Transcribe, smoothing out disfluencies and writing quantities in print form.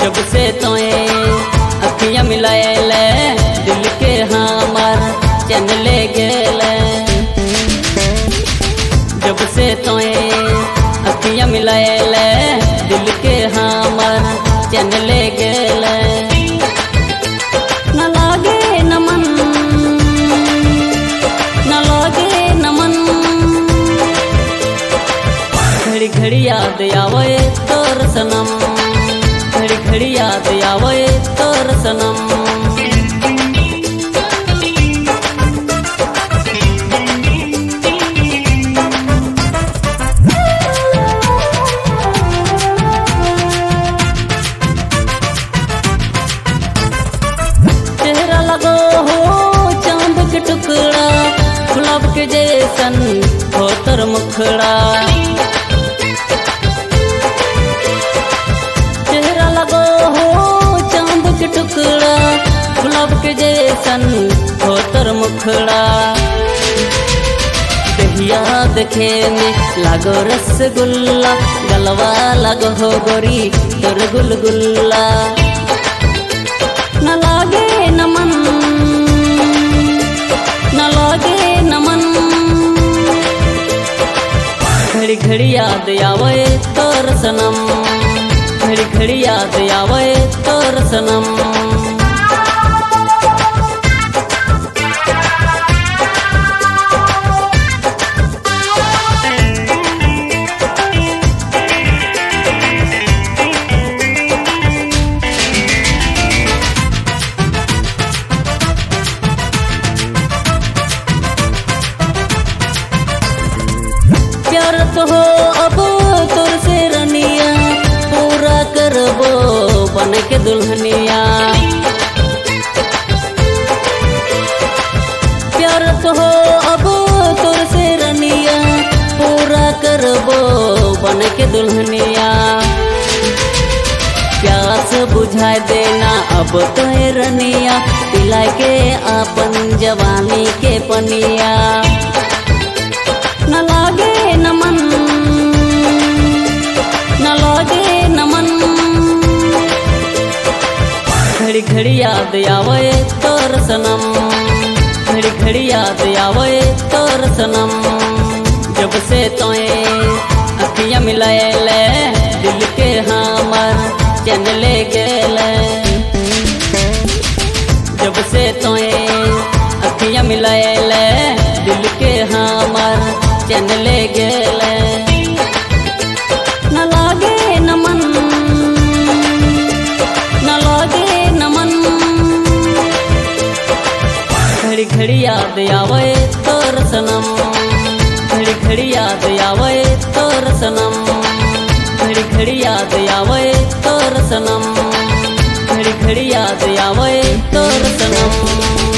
जब से तोए अखियां मिलाएले दिल के हमार चैन ले गेले। जब से तोए अखियां मिलाएले दिल के हमार चैन ले गेले। न लागे न मन न लागे न मन घड़ी घड़ी याद आवे तोर सनम। घड़ी घड़ी याद आवे तोर सनम। चेहरा लगो हो चांद के टुकड़ा, गुलाब के जैसन हो तर मुखड़ा। चेहरा लगो हो चांद के टुकड़ा, गुलाब के जैसन हो तर मुखड़ा। दहिया देखे में लागो रसगुल्ला, गलवा लगो हो गोरी तोर गुलगुल्ला। न लागे न मन न लागे न मन घड़ी घड़ी याद आवे तोर सनम। घड़ी घड़ी याद आवे तोर सनम। प्यार तो हो अब तोर से रनिया, पूरा करबो बन के दुल्हनिया। प्यार तो हो अब तोर से रनिया, पूरा करबो बन के दुल्हनिया। प्यास बुझाए देना अब तो रनिया, पिला के अपन जवानी के पनिया। न लागे न मन न लागे न मन घड़ी घड़ी याद आवे तोर सनम। घड़ी घड़ी याद आवे तोर सनम। जब से तोए अखियां मिलाएले दिल के हमार चैन ले गेले। जब से तोए अखियां मिलाएले दिल के हमार चैन ले गेले। न लागे न मन न लागे न मन घड़ी घड़ी याद आवे तोर सनम। घड़ी घड़ी याद आवे तोर सनम। घड़ी घड़ी याद आवे तोर सनम। घड़ी घड़ी याद आवे तोर सनम।